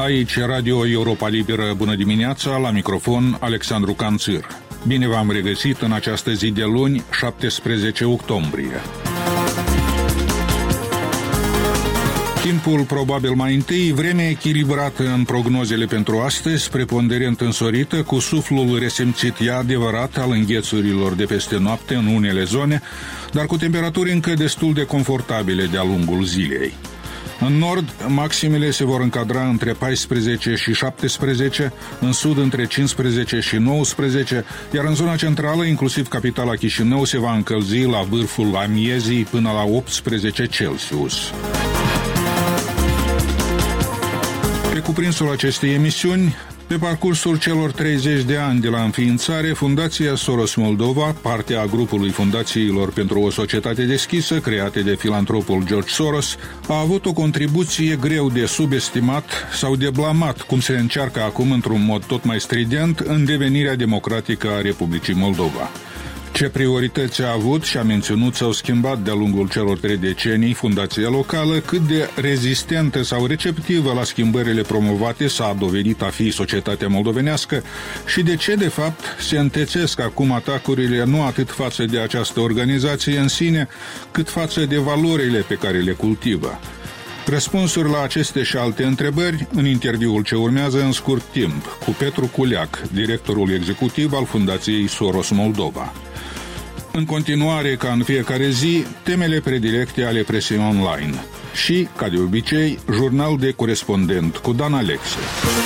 Aici Radio Europa Liberă, bună dimineața, la microfon Alexandru Canțir. Bine v-am regăsit în această zi de luni, 17 octombrie. Timpul probabil mai întâi, vremea echilibrată în prognozele pentru astăzi, preponderent însorită, cu suflul resimțit, e adevărat, al înghețurilor de peste noapte în unele zone, dar cu temperaturi încă destul de confortabile de-a lungul zilei. În nord, maximele se vor încadra între 14 și 17, în sud între 15 și 19, iar în zona centrală, inclusiv capitala Chișinău, se va încălzi la vârful amiezii până la 18 Celsius. Pe cuprinsul acestei emisiuni, pe parcursul celor 30 de ani de la înființare, Fundația Soros Moldova, parte a grupului fundațiilor pentru o societate deschisă, create de filantropul George Soros, a avut o contribuție greu de subestimat sau de blamat, cum se încearcă acum într-un mod tot mai strident, în devenirea democratică a Republicii Moldova. Ce priorități a avut și a menținut s-au schimbat de-a lungul celor 3 decenii fundația locală, cât de rezistentă sau receptivă la schimbările promovate s-a dovedit a fi societatea moldovenească și de ce, de fapt, se întețesc acum atacurile nu atât față de această organizație în sine, cât față de valorile pe care le cultivă. Răspunsuri la aceste și alte întrebări în interviul ce urmează în scurt timp cu Petru Culeac, directorul executiv al Fundației Soros Moldova. În continuare, ca în fiecare zi, temele predilecte ale presei online și, ca de obicei, jurnal de corespondent cu Dan Alexe.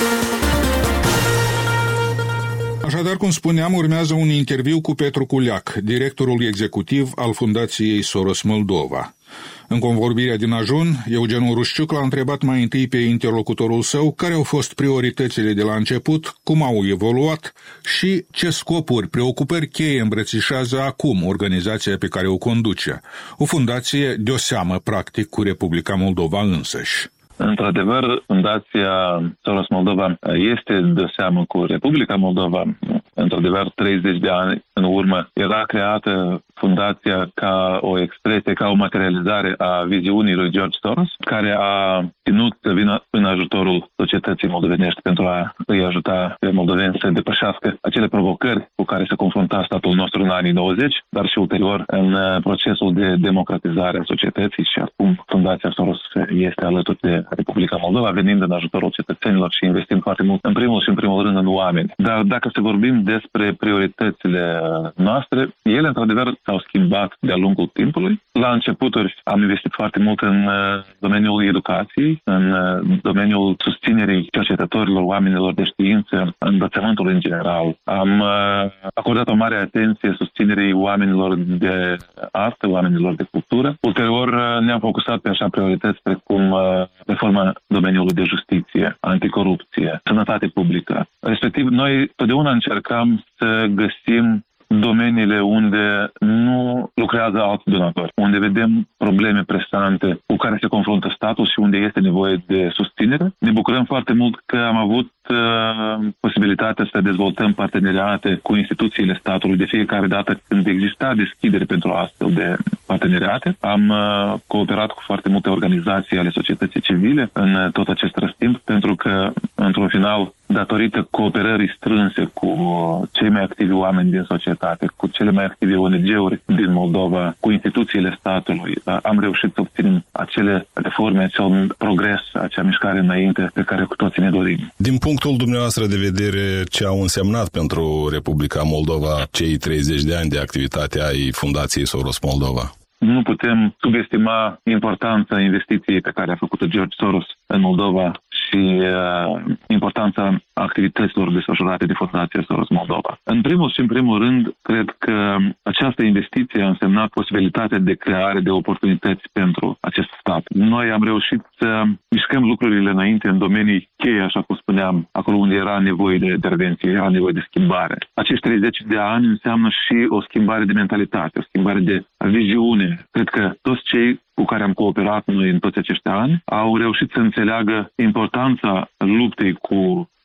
Așadar, cum spuneam, urmează un interviu cu Petru Culeac, directorul executiv al Fundației Soros Moldova. În convorbirea din ajun, Eugen Urușciuc l-a întrebat mai întâi pe interlocutorul său care au fost prioritățile de la început, cum au evoluat și ce scopuri, preocupări cheie îmbrățișează acum organizația pe care o conduce. O fundație de o seamă, practic, cu Republica Moldova însăși. Într-adevăr, Fundația Soros Moldova este de seamă cu Republica Moldova. Într-adevăr, 30 de ani în urmă era creată fundația ca o expresie, ca o materializare a viziunii lui George Soros, care a ținut să vină în ajutorul societății moldovenești pentru a îi ajuta pe moldoveni să depășească acele provocări cu care se confrunta statul nostru în anii 90, dar și ulterior în procesul de democratizare a societății și acum Fundația Soros este alături de Republica Moldova, venind în ajutorul cetățenilor și investind foarte mult în primul rând în oameni. Dar dacă să vorbim despre prioritățile noastre, ele într-adevăr s-au schimbat de-a lungul timpului. La începuturi am investit foarte mult în domeniul educației, în domeniul susținerii cercetătorilor, oamenilor de știință, învățământul în general. Am acordat o mare atenție susținerii oamenilor de artă, oamenilor de cultură. Ulterior ne-am focusat pe așa priorități precum reforma domeniului de justiție, anticorupție, sănătate publică. Respectiv, noi totdeauna încercam să găsim domeniile unde nu lucrează alți donatori, unde vedem probleme presante cu care se confruntă statul și unde este nevoie de susținere. Ne bucurăm foarte mult că am avut posibilitatea să dezvoltăm parteneriate cu instituțiile statului de fiecare dată când exista deschidere pentru astfel de parteneriate. Am cooperat cu foarte multe organizații ale societății civile în tot acest răstimp, pentru că, într-un final, datorită cooperării strânse cu cei mai activi oameni din societate, cu cele mai active ONG-uri din Moldova, cu instituțiile statului, am reușit să obținem acele reforme, acel progres, acea mișcare înainte pe care cu toții ne dorim. Din punctul dumneavoastră de vedere, ce au însemnat pentru Republica Moldova cei 30 de ani de activitate ai Fundației Soros Moldova? Nu putem subestima importanța investiției pe care a făcut-o George Soros în Moldova și importanța activităților desfășurate de Fundația Soros Moldova. În primul rând, cred că această investiție a însemnat posibilitatea de creare de oportunități pentru acest stat. Noi am reușit să mișcăm lucrurile înainte în domenii cheie, așa cum spuneam, acolo unde era nevoie de intervenție, era nevoie de schimbare. Acești 30 de ani înseamnă și o schimbare de mentalitate, o schimbare de viziune. Cred că toți cei cu care am cooperat noi în toți acești ani au reușit să înțeleagă importanța luptei cu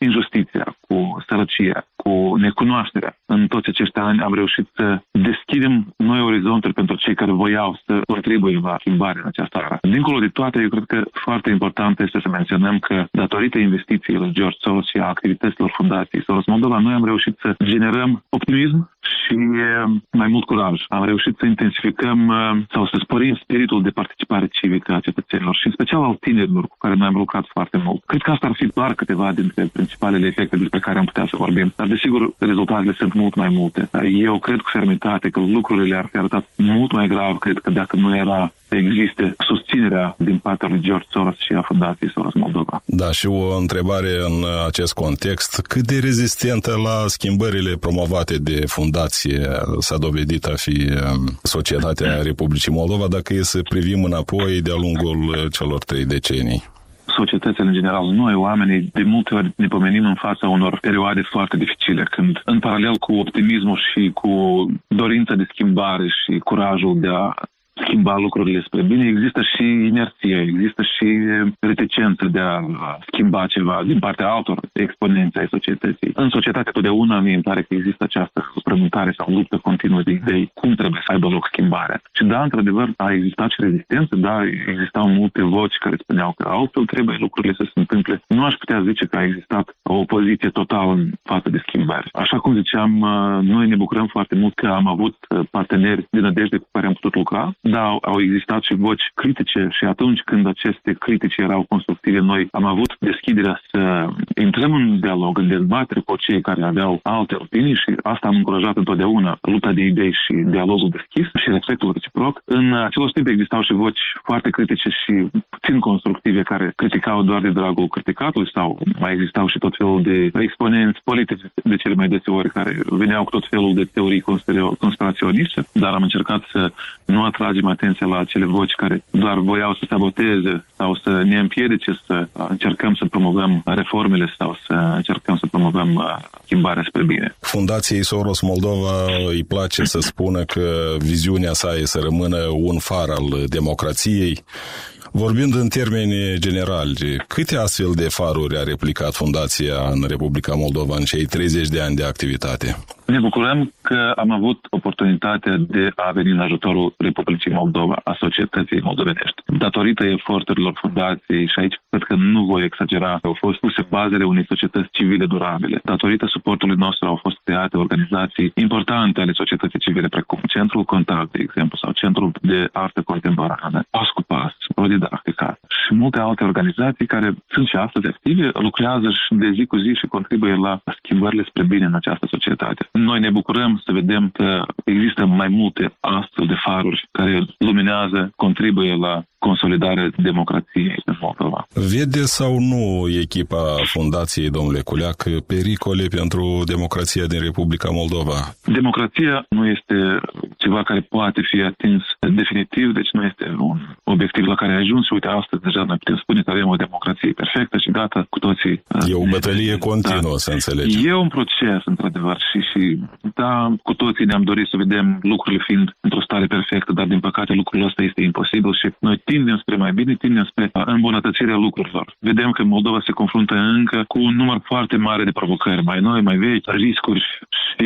injustiția, cu sărăcia, cu necunoașterea. În toți acești ani am reușit să deschidem noi orizonturi pentru cei care voiau să contribuie la schimbare în această ară. Dincolo de toate, eu cred că foarte important este să menționăm că datorită investițiilor George Soros și a activităților Fundației Soros Moldova, noi am reușit să generăm optimism și mai mult curaj. Am reușit să intensificăm sau să sporim spiritul de participare civică a cetățenilor și în special al tinerilor cu care noi am lucrat foarte mult. Cred că asta ar fi doar câteva dintre principalele efecte despre care am putea să vorbim. Dar desigur, rezultatele sunt mult mai multe. Eu cred cu fermitate că lucrurile ar fi arătat mult mai grav, cred că dacă nu era să existe susținerea din partea lui George Soros și a Fundației Soros Moldova. Da, și o întrebare în acest context. Cât de rezistentă la schimbările promovate de fundație s-a dovedit a fi societatea Republicii Moldova, dacă e să privim înapoi de-a lungul celor 3 decenii? Societățile în general, noi, oamenii, de multe ori ne pomenim în fața unor perioade foarte dificile, când, în paralel cu optimismul și cu dorința de schimbare și curajul de a schimba lucrurile spre bine, există și inerție, există și reticență de a schimba ceva din partea altor exponenți ai societății. În societate totdeauna mi îmi pare că există această frământare sau luptă continuă de idei cum trebuie să aibă loc schimbarea. Și da, într-adevăr, a existat și rezistență, da, existau multe voci care spuneau că altfel trebuie lucrurile să se întâmple. Nu aș putea zice că a existat o opoziție totală în față de schimbare. Așa cum ziceam, noi ne bucurăm foarte mult că am avut parteneri de nădejde cu care am putut lucra. Da, au existat și voci critice și atunci când aceste critici erau constructive, noi am avut deschiderea să intrăm în dialog, în dezbatere cu cei care aveau alte opinii și asta am încurajat întotdeauna, lupta de idei și dialogul deschis și respectul reciproc. În același timp existau și voci foarte critice și puțin constructive care criticau doar de dragul criticatului sau mai existau și tot felul de exponenți politici de cele mai deseori care veneau cu tot felul de teorii conspiraționiste, dar am încercat să nu atragem atenția la acele voci care doar voiau să saboteze sau să ne împiedice să încercăm să promovăm reformele sau să încercăm să promovăm schimbarea spre bine. Fundației Soros Moldova îi place să spună că viziunea sa e să rămână un far al democrației. Vorbind în termeni generali, câte astfel de faruri a replicat Fundația în Republica Moldova în cei 30 de ani de activitate? Ne bucurăm că am avut oportunitatea de a veni în ajutorul Republicii Moldova, a societății moldovenești. Datorită eforturilor fundației, și aici cred că nu voi exagera, au fost puse bazele unei societăți civile durabile. Datorită suportului nostru au fost create organizații importante ale societății civile, precum Centrul Contact, de exemplu, sau Centrul de Artă Contemporană, Pas cu Pas, Prodidactica și multe alte organizații care sunt și astăzi active, lucrează și de zi cu zi și contribuie la schimbările spre bine în această societate. Noi ne bucurăm să vedem că există mai multe astfel de faruri care luminează, contribuie la consolidarea democrației în Moldova. Vede sau nu echipa Fundației, domnule Culeac, pericole pentru democrația din Republica Moldova? Democrația nu este ceva care poate fi atins definitiv, deci nu este un obiectiv la care ai ajuns și uite, astăzi deja noi putem spune că avem o democrație perfectă și gata, cu toții. E o bătălie continuă, să înțelegem. E un proces, într-adevăr, și da, cu toții ne-am dorit să vedem lucrurile fiind într-o stare perfectă, dar din păcate lucrul ăsta este imposibil și noi tindem spre mai bine, tindem spre îmbunătățirea lucrurilor. Vedem că Moldova se confruntă încă cu un număr foarte mare de provocări, mai noi, mai vechi, riscuri și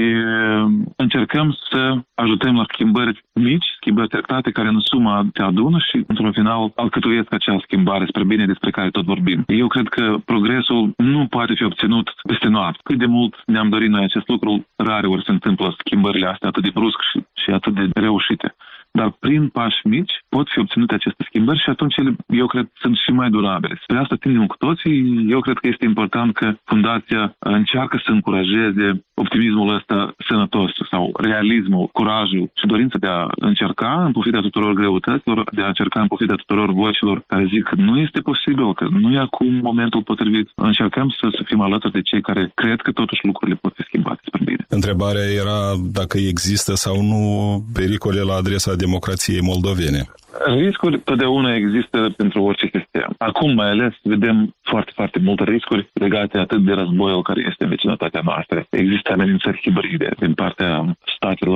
încercăm să ajutăm la schimbări mici, schimbări treptate care în suma te adună și într-un final alcătuiesc acea schimbare spre bine despre care tot vorbim. Eu cred că progresul nu poate fi obținut peste noapte. Cât de mult ne-am dorit noi acest lucru, rare ori se întâmplă schimbările astea atât de brusc și atât de reușite. Dar prin pași mici pot fi obținute aceste schimbări și atunci ele, eu cred, sunt și mai durabile. Spre asta tindem cu toții. Eu cred că este important că Fundația încearcă să încurajeze optimismul ăsta sănătos sau realismul, curajul și dorința de a încerca în pofida tuturor greutăților, de a încerca în pofida tuturor vocilor care zic că nu este posibil, că nu e acum momentul potrivit. Încercăm să fim alături de cei care cred că totuși lucrurile pot fi schimbate spre bine. Întrebarea era dacă există sau nu pericole la adresa democrației moldovene. Riscuri totdeauna există pentru orice sistem. Acum mai ales vedem foarte, foarte multe riscuri legate atât de războiul care este în vecinătatea noastră. Există amenințări hibride din partea statelor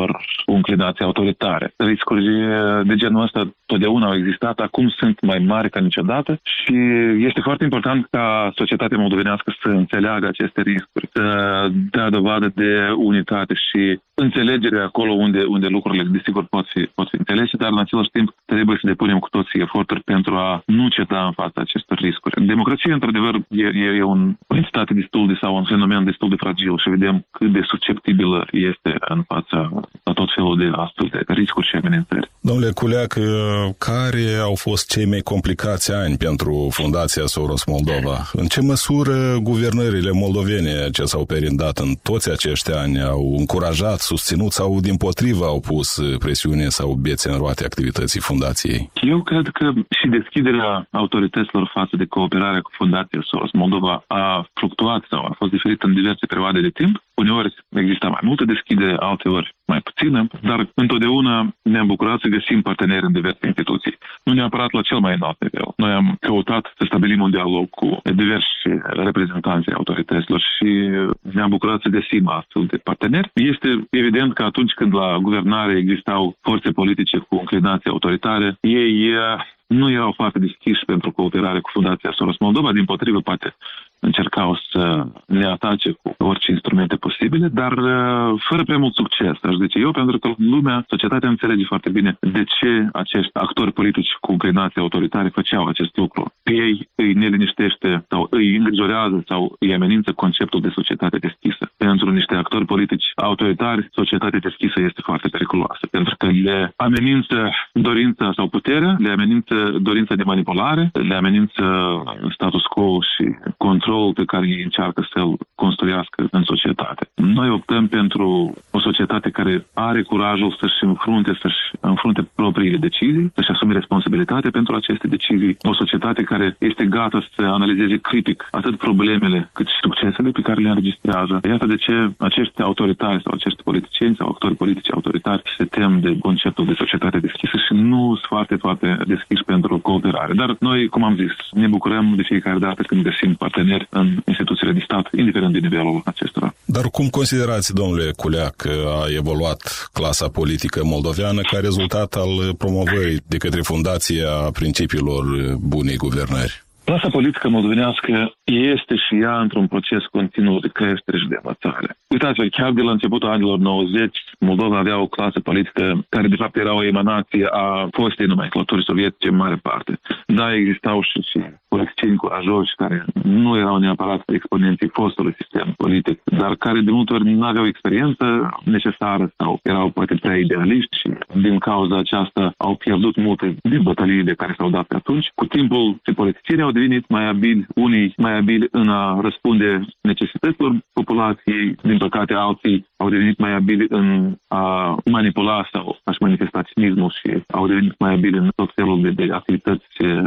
cu înclinații autoritare. Riscuri de genul ăsta totdeauna au existat, acum sunt mai mari ca niciodată și este foarte important ca societatea moldovenească să înțeleagă aceste riscuri, să dea dovadă de unitate și înțelegere acolo unde lucrurile, desigur, pot fi înțelese, dar în același timp trebuie să depunem cu toții eforturi pentru a nu ceda în fața acestor riscuri. Democrația, într-adevăr, e o entitate sau un fenomen destul de fragil și vedem cât de susceptibilă este în fața a tot felul de astfel de riscuri și amenințări. Domnule Culeac, care au fost cei mai complicați ani pentru Fundația Soros Moldova? În ce măsură guvernările moldovene ce s-au perindat în toți acești ani au încurajat, susținut sau dimpotrivă au pus presiune sau bețe în roate activității Fundației? Eu cred că și deschiderea autorităților față de cooperarea cu Fundația Soros Moldova a fluctuat sau a fost diferită în diverse perioade de timp. Uneori exista mai multă deschidere, alteori mai puțină, dar întotdeauna ne-am bucurat să găsim parteneri în diverse instituții. Nu neapărat la cel mai înalt nivel. Noi am căutat să stabilim un dialog cu diversi reprezentanți autorităților și ne-am bucurat să găsim astfel de parteneri. Este evident că atunci când la guvernare existau forțe politice cu înclinații autoritare, ei nu erau foarte deschiși pentru cooperare cu Fundația Soros Moldova, dimpotrivă poate încercau să ne atace cu orice instrumente posibile, dar fără prea mult succes, aș zice eu, pentru că societatea înțelege foarte bine de ce acești actori politici cu înclinații autoritare făceau acest lucru. Pe ei îi neliniștește sau îi îngrijorează sau îi amenință conceptul de societate deschisă. Pentru niște actori politici autoritari, societatea deschisă este foarte periculoasă, pentru că le amenință dorința sau puterea, le amenință dorința de manipulare, le amenință status quo și control pe care ei încearcă să-l construiască în societate. Noi optăm pentru o societate care are curajul să-și înfrunte propriile decizii, să-și asume responsabilitate pentru aceste decizii. O societate care este gata să analizeze critic atât problemele cât și succesele pe care le înregistrează. Iată de ce acești autoritari sau acești politicieni sau actori politici autoritari se tem de conceptul de societate deschisă și nu sunt foarte, foarte deschiși pentru cooperare. Dar noi, cum am zis, ne bucurăm de fiecare dată când găsim parteneri în instituțiile de stat, indiferent de nivelul acestora. Dar cum considerați, domnule Culeac, că a evoluat clasa politică moldoveană ca rezultat al promovării de către Fundația principiilor bunei guvernări? Clasa politică moldovenească este și ea într-un proces continuu de creștere și de învățare. Uitați-vă, chiar de la începutul anilor 90, Moldova avea o clasă politică care de fapt era o emanație a fostei nomenclaturi sovietice în mare parte. Da, existau și politicieni curajoși care nu erau neapărat exponenții fostului sistem politic, dar care de multe ori nu aveau experiență necesară sau erau poate prea idealiști și din cauza aceasta au pierdut multe din bătăliile care s-au dat pe atunci. Cu timpul, politicienii au devenit mai abili, unii mai abili în a răspunde necesităților populației, din păcate alții au devenit mai abili în a manipula sau a-și manifesta cinismul și au devenit mai abili în tot felul de activități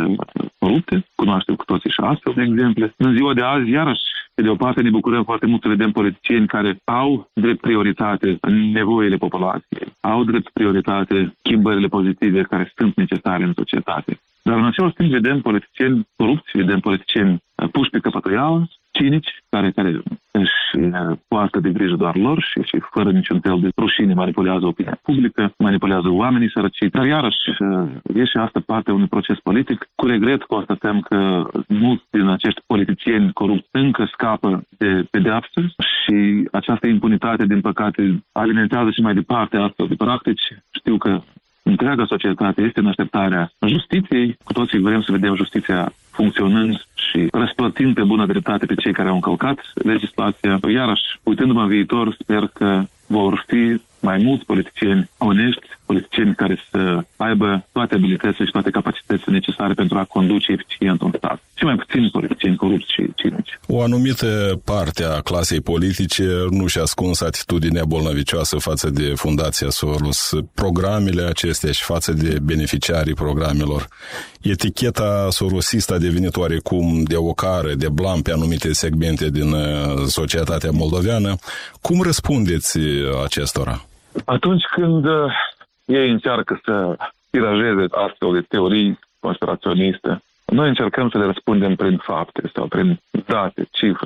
corupte. Cunoaștem cu toții și astfel de exemple. În ziua de azi, iarăși, pe de o parte ne bucurăm foarte mult să vedem politicieni care au drept prioritate nevoile populației, au drept prioritate schimbările pozitive care sunt necesare în societate. Dar în același timp vedem politicieni corupți, vedem politicieni puși pe căpătăială, cinici, care își poartă de grijă doar lor și fără niciun fel de rușine manipulează opinia publică, manipulează oamenii sărăciți. Dar iarăși e și asta parte unui proces politic. Cu regret constatăm că mulți din acești politicieni corupți încă scapă de pedeapsă și această impunitate, din păcate, alimentează și mai departe astfel de practici. Știu că întreaga societate este în așteptarea justiției. Cu toții vrem să vedem justiția funcționând și răsplătind pe bună dreptate pe cei care au încălcat legislația. Iarăși, uitându-mă în viitor, sper că vor fi mai mulți politicieni onești, politicieni care să aibă toate abilitățile și toate capacitățile necesare pentru a conduce eficient un stat. Și mai puțin politicieni corupți și cinici. O anumită parte a clasei politice nu și-a ascuns atitudinea bolnăvicioasă față de Fundația Soros, programele acestea și față de beneficiarii programelor. Eticheta sorosistă a devenit oarecum de ocară, de blam pe anumite segmente din societatea moldoveană. Cum răspundeți acestora? Atunci când ei încearcă să tirajeze astfel de teorii conspiraționiste, noi încercăm să le răspundem prin fapte sau prin date, cifre.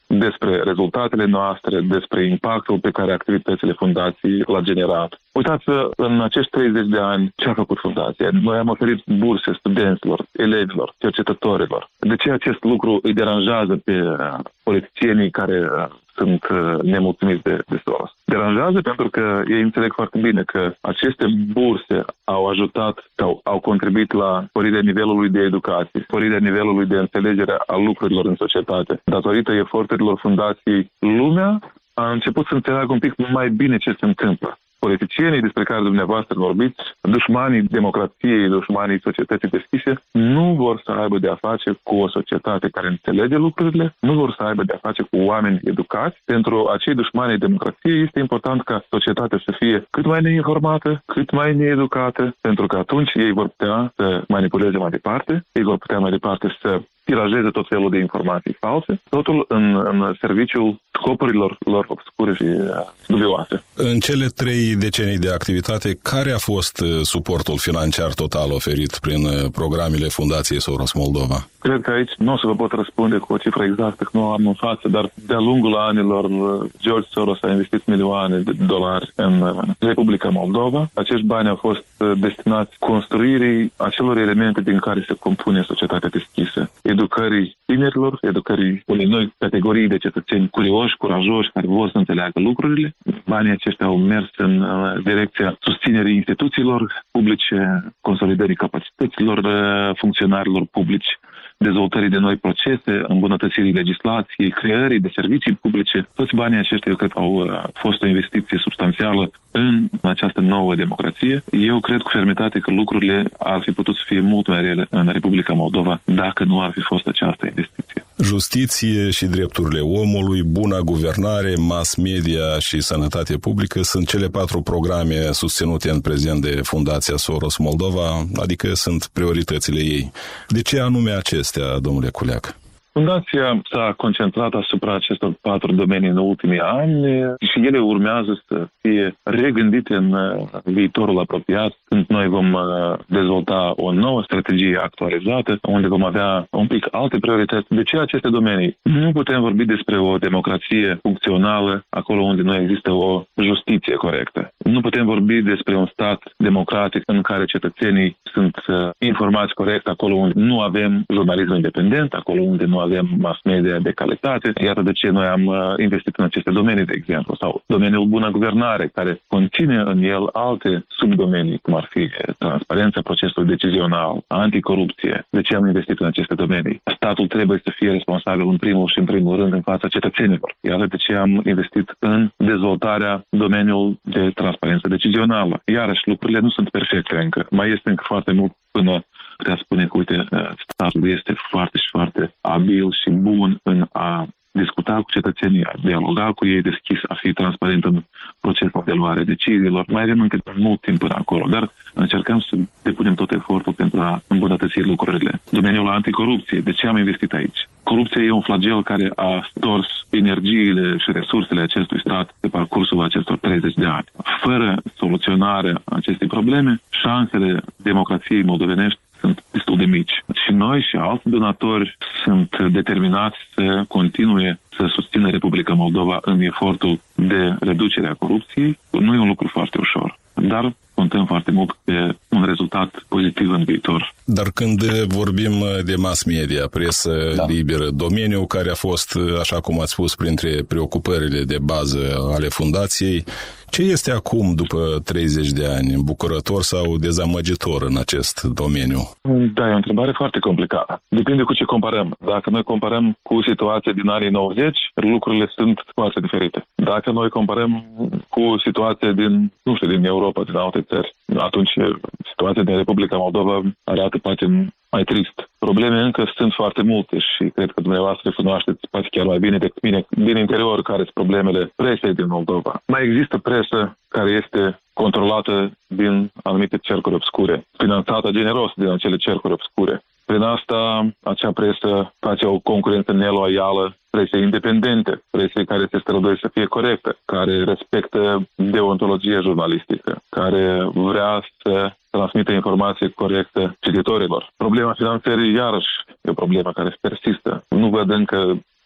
despre rezultatele noastre, despre impactul pe care activitățile fundației l-a generat. Uitați-vă, în acești 30 de ani, ce a făcut fundația? Noi am oferit burse studenților, elevilor, cercetătorilor. De ce acest lucru îi deranjează pe politicienii care sunt nemulțumiți de Soros? Deranjează pentru că ei înțeleg foarte bine că aceste burse au ajutat sau au contribuit la sporirea nivelului de educație, sporirea nivelului de înțelegere a lucrurilor în societate. Datorită eforturilor fundației, lumea a început să înțeleagă un pic mai bine ce se întâmplă. Politicienii despre care dumneavoastră vorbiți, dușmanii democrației, dușmanii societății deschise, nu vor să aibă de-a face cu o societate care înțelege lucrurile, nu vor să aibă de-a face cu oameni educați. Pentru acei dușmani democrației este important ca societatea să fie cât mai neinformată, cât mai needucată, pentru că atunci ei vor putea să manipuleze mai departe, ei vor putea mai departe să tirajeze tot felul de informații false, totul în serviciul scopurilor lor obscure și dubioase. În cele 3 decenii de activitate, care a fost suportul financiar total oferit prin programele Fundației Soros Moldova? Cred că aici nu o să vă pot răspunde cu o cifră exactă, că nu am în față, dar de-a lungul anilor George Soros a investit milioane de dolari în Republica Moldova. Acești bani au fost destinați construirii acelor elemente din care se compune societatea deschisă. Educării tinerilor, educării unei noi categorii de cetățeni curioși, curajoși, care vor să înțeleagă lucrurile. Banii aceștia au mers în direcția susținerii instituțiilor publice, consolidării capacităților funcționarilor publici, dezvoltării de noi procese, îmbunătățirii legislației, creării de servicii publice. Toți banii aceștia, eu cred, au fost o investiție substanțială în această nouă democrație. Eu cred cu fermitate că lucrurile ar fi putut să fie mult mai rele în Republica Moldova dacă nu ar fi fost această investiție. Justiție și drepturile omului, buna guvernare, mass media și sănătate publică sunt cele 4 programe susținute în prezent de Fundația Soros Moldova, adică sunt prioritățile ei. De ce anume acestea, domnule Culeac? Fundația s-a concentrat asupra acestor 4 domenii în ultimii ani și ele urmează să fie regândite în viitorul apropiat, când noi vom dezvolta o nouă strategie actualizată, unde vom avea un pic alte priorități. De ce aceste domenii? Nu putem vorbi despre o democrație funcțională acolo unde nu există o justiție corectă. Nu putem vorbi despre un stat democratic în care cetățenii sunt informați corect, acolo unde nu avem jurnalism independent, acolo unde nu avem mass media de calitate. Iată de ce noi am investit în aceste domenii, de exemplu, sau domeniul bună guvernare, care conține în el alte subdomenii, cum ar fi transparența procesului decizional, anticorupție. De ce am investit în aceste domenii? Statul trebuie să fie responsabil în primul rând în fața cetățenilor. Iată de ce am investit în dezvoltarea domeniului de transparență decizională. Iarăși, lucrurile nu sunt perfecte încă. Mai este încă foarte mult până putea spune că, uite, statul este foarte și foarte abil și bun în a discuta cu cetățenii, a dialoga cu ei deschis, a fi transparent în procesul de luare deciziilor. Mai avem încă mult timp până acolo, dar încercăm să depunem tot efortul pentru a îmbunătăți lucrurile. Domeniul anticorupție. De ce am investit aici? Corupția e un flagel care a stors energiile și resursele acestui stat pe parcursul acestor 30 de ani. Fără soluționarea acestei probleme, șansele democrației moldovenești sunt destul de mici. Și noi și alți donatori sunt determinați să continue să susțină Republica Moldova în efortul de reducere a corupției. Nu e un lucru foarte ușor, dar contăm foarte mult pe un rezultat pozitiv în viitor. Dar când vorbim de mass media, presă liberă, domeniul care a fost, așa cum ați spus, printre preocupările de bază ale fundației, ce este acum, după 30 de ani, bucurător sau dezamăgitor în acest domeniu? Da, e o întrebare foarte complicată. Depinde cu ce comparăm. Dacă noi comparăm cu situația din anii 90, lucrurile sunt foarte diferite. Dacă noi comparăm cu situația din Europa, din alte țări, atunci situația din Republica Moldova arată poate mai trist. Probleme încă sunt foarte multe și cred că dumneavoastră cunoașteți poate chiar mai bine decât mine din interior care sunt problemele presei din Moldova. Mai există presă care este controlată din anumite cercuri obscure, finanțată generos din acele cercuri obscure. Prin asta, acea presă face o concurență neloială presei independente, presei care se străduiește să fie corectă, care respectă deontologia jurnalistică, care vrea să transmită informație corectă cititorilor. Problema finanțării, iarăși, e o problemă care persistă. Nu văd încă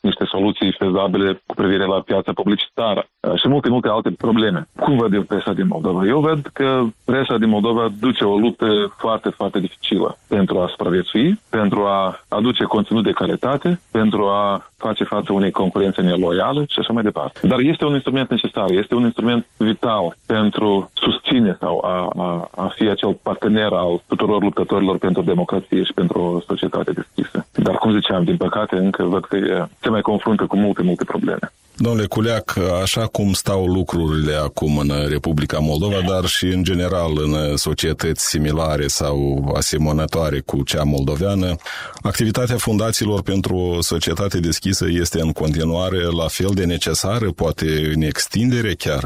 niște soluții fezabile cu privire la piața publicitară și multe alte probleme. Cum văd eu presa din Moldova? Eu văd că presa din Moldova duce o luptă foarte, foarte dificilă pentru a supraviețui, pentru a aduce conținut de calitate, pentru a face față unei concurențe neloiale și așa mai departe. Dar este un instrument necesar, este un instrument vital pentru susține sau a fi acel partener al tuturor luptătorilor pentru democrație și pentru o societate deschisă. Dar, cum ziceam, din păcate, încă văd că se mai confruntă cu multe probleme. Domnule Culeac, așa cum stau lucrurile acum în Republica Moldova, dar și în general în societăți similare sau asemănătoare cu cea moldoveană, activitatea fundațiilor pentru o societate deschisă este în continuare la fel de necesară, poate în extindere chiar?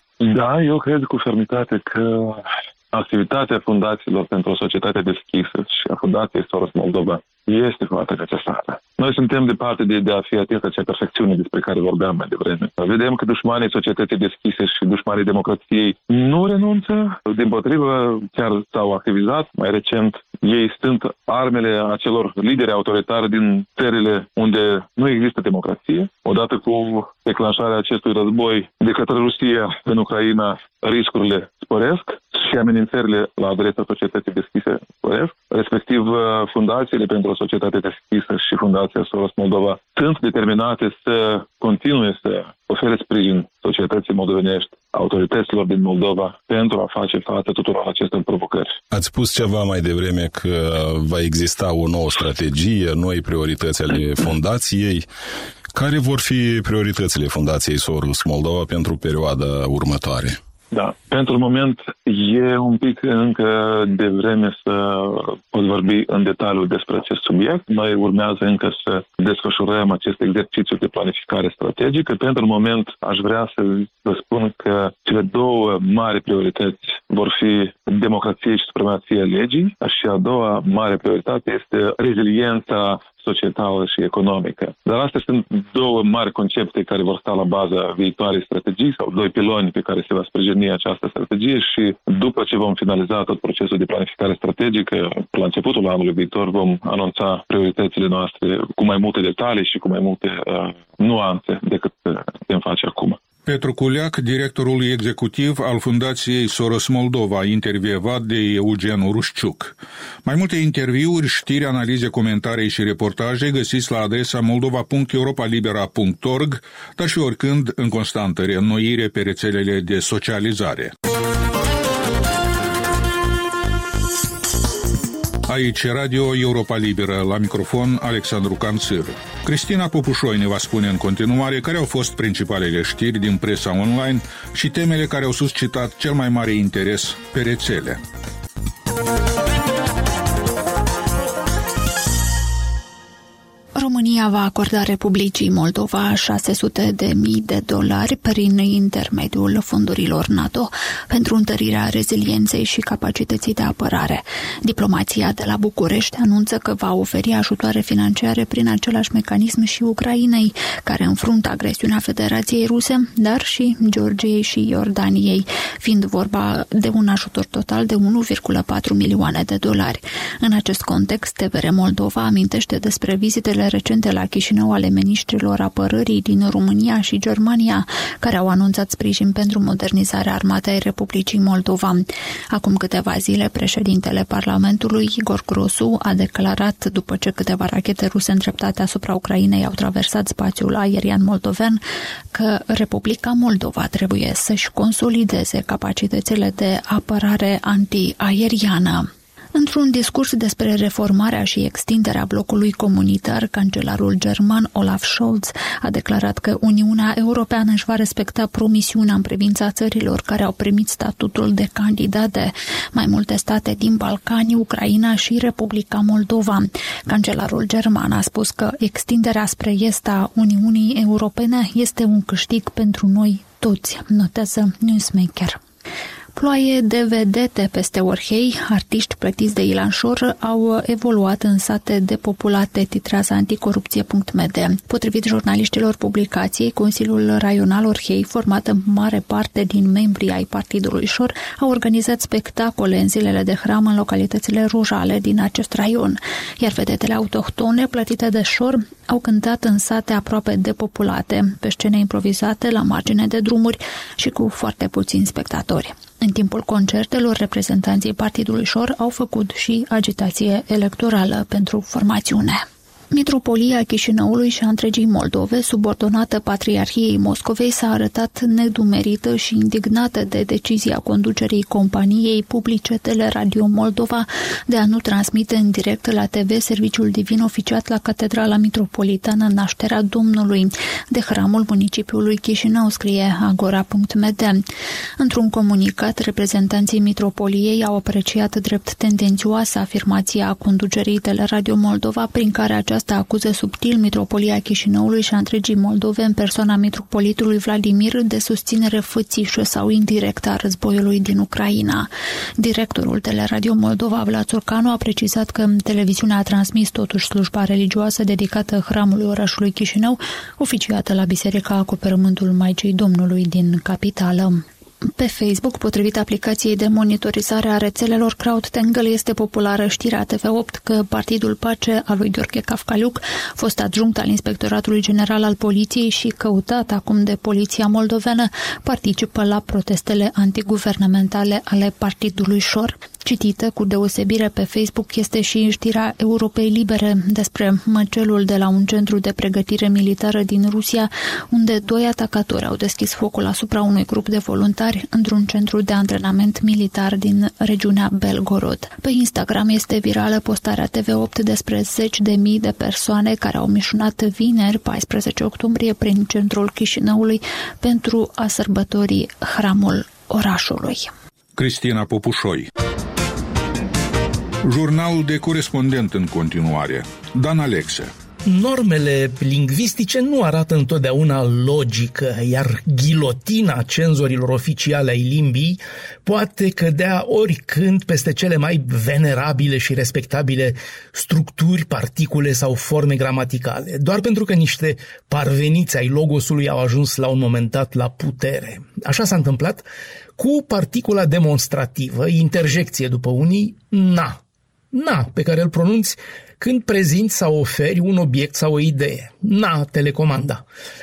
Da, eu cred cu fermitate că activitatea fundațiilor pentru o societate deschisă și a Fundației Soros Moldova este foarte necesară. Noi suntem departe de a fi atins acea perfecțiune despre care vorbeam mai devreme. Vedem că dușmanii societății deschise și dușmanii democrației nu renunță, dimpotrivă chiar s-au activizat. Mai recent ei stând armele acelor lideri autoritari din țările unde nu există democrație. Odată cu declanșarea acestui război de către Rusia în Ucraina, riscurile sporesc și amenințările la adresa societății deschise sporesc. Respectiv, fundațiile pentru o societate deschisă și Fundația Soros Moldova sunt determinate să continue să ofere sprijin societății moldovenești, autorităților din Moldova, pentru a face față tuturor acestor provocări. Ați spus ceva mai devreme că va exista o nouă strategie, noi priorități ale fundației. Care vor fi prioritățile Fundației Soros Moldova pentru perioada următoare? Da, pentru moment e un pic încă de vreme să pot vorbi în detaliu despre acest subiect. Noi urmează încă să desfășurăm acest exercițiu de planificare strategică. Pentru moment aș vrea să vă spun că cele două mari priorități vor fi democrație și supremația legii și a doua mare prioritate este reziliența societală și economică. Dar astea sunt două mari concepte care vor sta la baza viitoarei strategii sau doi piloni pe care se va sprijini această strategie și după ce vom finaliza tot procesul de planificare strategică, la începutul anului viitor vom anunța prioritățile noastre cu mai multe detalii și cu mai multe nuanțe decât putem face acum. Petru Culeac, directorul executiv al Fundației Soros Moldova, intervievat de Eugen Urușciuc. Mai multe interviuri, știri, analize, comentarii și reportaje găsiți la adresa moldova.europalibera.org, dar și oricând în constantă reînnoire pe rețelele de socializare. Aici Radio Europa Liberă, la microfon Alexandru Canțir. Cristina Popușoi ne va spune în continuare care au fost principalele știri din presa online și temele care au suscitat cel mai mare interes pe rețele. România va acorda Republicii Moldova $600.000 prin intermediul fondurilor NATO pentru întărirea rezilienței și capacității de apărare. Diplomația de la București anunță că va oferi ajutoare financiare prin același mecanism și Ucrainei, care înfruntă agresiunea Federației Ruse, dar și Georgiei și Iordaniei, fiind vorba de un ajutor total de $1,4 milioane. În acest context, TVR Moldova amintește despre vizitele recente la Chișinău ale miniștrilor apărării din România și Germania, care au anunțat sprijin pentru modernizarea armatei Republicii Moldova. Acum câteva zile, președintele Parlamentului, Igor Grosu, a declarat, după ce câteva rachete ruse îndreptate asupra Ucrainei au traversat spațiul aerian moldoven, că Republica Moldova trebuie să-și consolideze capacitățile de apărare antiaeriană. Într-un discurs despre reformarea și extinderea blocului comunitar, cancelarul german Olaf Scholz a declarat că Uniunea Europeană își va respecta promisiunea în privința țărilor care au primit statutul de candidate, mai multe state din Balcani, Ucraina și Republica Moldova. Cancelarul german a spus că extinderea spre est a Uniunii Europene este un câștig pentru noi toți, notează Newsmaker. Ploaie de vedete peste Orhei, artiști plătiți de Ilan Șor au evoluat în sate depopulate, titrează anticorupție.md. Potrivit jurnaliștilor publicației, Consiliul Raional Orhei, format în mare parte din membrii ai partidului Șor, a organizat spectacole în zilele de hram în localitățile rurale din acest raion, iar vedetele autohtone plătite de Șor au cântat în sate aproape depopulate, pe scene improvizate la margine de drumuri și cu foarte puțini spectatori. În timpul concertelor, reprezentanții partidului Șor au făcut și agitație electorală pentru formațiune. Mitropolia Chișinăului și a întregii Moldove, subordonată Patriarhiei Moscovei, s-a arătat nedumerită și indignată de decizia conducerii companiei publice Teleradio Moldova de a nu transmite în direct la TV serviciul divin oficiat la Catedrala Mitropolitană Nașterea Domnului de hramul municipiului Chișinău, scrie Agora.md. Într-un comunicat, reprezentanții Mitropoliei au apreciat drept tendențioasă afirmația conducerii Teleradio Moldova, prin care aceasta acuză subtil Mitropolia Chișinăului și a întregii Moldove în persoana mitropolitului Vladimir de susținere fățișă sau indirectă a războiului din Ucraina. Directorul Teleradio Moldova, Vlad Țurcanu, a precizat că televiziunea a transmis totuși slujba religioasă dedicată hramului orașului Chișinău, oficiată la Biserica Acoperământul Maicii Domnului din capitală. Pe Facebook, potrivit aplicației de monitorizare a rețelelor CrowdTangle, este populară știrea TV8 că Partidul Pace al lui Gheorghe Cafcaliuc, fost adjunct al Inspectoratului General al Poliției și căutat acum de Poliția moldovenă, participă la protestele antiguvernamentale ale Partidului Șor. Citită cu deosebire pe Facebook este și știrea Europei Libere despre măcelul de la un centru de pregătire militară din Rusia, unde 2 atacatori au deschis focul asupra unui grup de voluntari într-un centru de antrenament militar din regiunea Belgorod. Pe Instagram este virală postarea TV8 despre 10.000 de persoane care au mișunat vineri, 14 octombrie, prin centrul Chișinăului pentru a sărbători hramul orașului. Cristina Popușoi. Jurnalul de corespondent în continuare. Dan Alexe. Normele lingvistice nu arată întotdeauna logică, iar ghilotina cenzorilor oficiale ai limbii poate cădea oricând peste cele mai venerabile și respectabile structuri, particule sau forme gramaticale, doar pentru că niște parveniți ai logosului au ajuns la un moment dat la putere. Așa s-a întâmplat cu particula demonstrativă, interjecție după unii, na, pe care îl pronunți când prezinți sau oferi un obiect sau o idee. Na, telecomanda.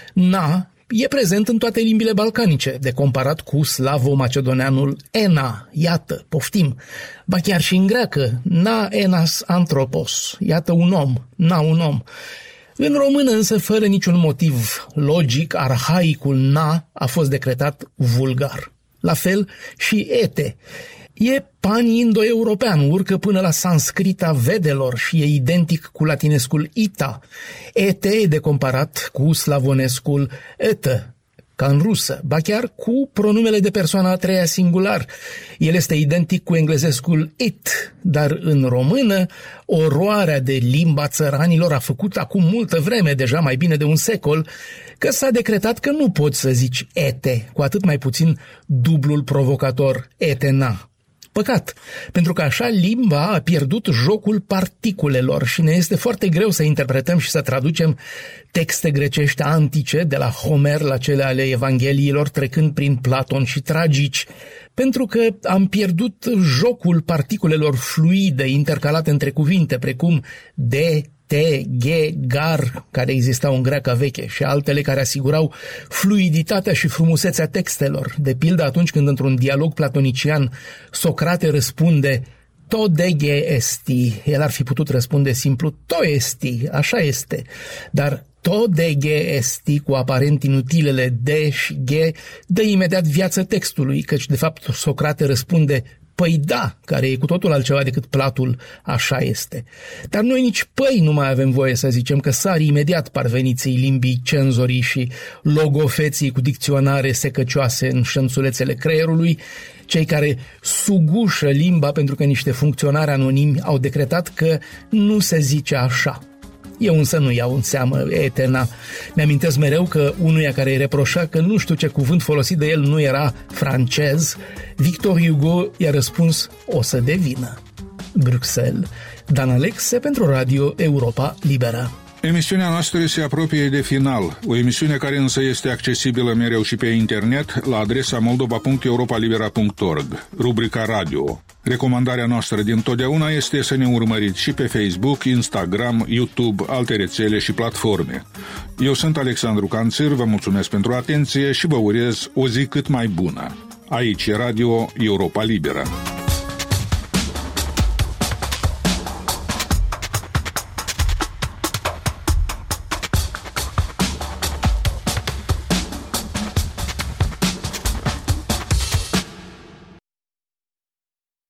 Na e prezent în toate limbile balcanice, de comparat cu slavo-macedoneanul ena, iată, poftim. Ba chiar și în greacă, na enas anthropos, iată un om, na un om. În română însă, fără niciun motiv logic, arhaicul na a fost decretat vulgar. La fel și ete. E pan-indo-european, urcă până la sanscrita vedelor și e identic cu latinescul ita. Ete e de comparat cu slavonescul etă, ca în rusă, ba chiar cu pronumele de persoana a treia singular. El este identic cu englezescul it, dar în română oroarea de limba țăranilor a făcut acum multă vreme, deja mai bine de un secol, că s-a decretat că nu poți să zici ete, cu atât mai puțin dublul provocator etena. Păcat, pentru că așa limba a pierdut jocul particulelor și ne este foarte greu să interpretăm și să traducem texte grecești antice, de la Homer la cele ale Evangheliilor, trecând prin Platon și tragici, pentru că am pierdut jocul particulelor fluide intercalate între cuvinte, precum de, te, ghe, gar, care existau în greaca veche, și altele care asigurau fluiditatea și frumusețea textelor. De pildă atunci când într-un dialog platonician Socrate răspunde to dege esti, el ar fi putut răspunde simplu to esti, așa este, dar to dege esti cu aparent inutilele de și ghe dă imediat viață textului, căci de fapt Socrate răspunde păi da, care e cu totul altceva decât platul, așa este. Dar noi nici păi nu mai avem voie să zicem, că sar imediat parveniții limbii, cenzorii și logofeții cu dicționare secăcioase în șănțulețele creierului, cei care sugușă limba pentru că niște funcționari anonimi au decretat că nu se zice așa. Eu însă nu iau în seamă, Etena. Mi-amintesc mereu că unuia care îi reproșa că nu știu ce cuvânt folosit de el nu era francez, Victor Hugo i-a răspuns: o să devină. Bruxelles, Dan Alexe pentru Radio Europa Liberă. Emisiunea noastră se apropie de final, o emisiune care însă este accesibilă mereu și pe internet la adresa moldova.europalibera.org, rubrica radio. Recomandarea noastră dintotdeauna este să ne urmăriți și pe Facebook, Instagram, YouTube, alte rețele și platforme. Eu sunt Alexandru Canțir, vă mulțumesc pentru atenție și vă urez o zi cât mai bună. Aici e Radio Europa Liberă.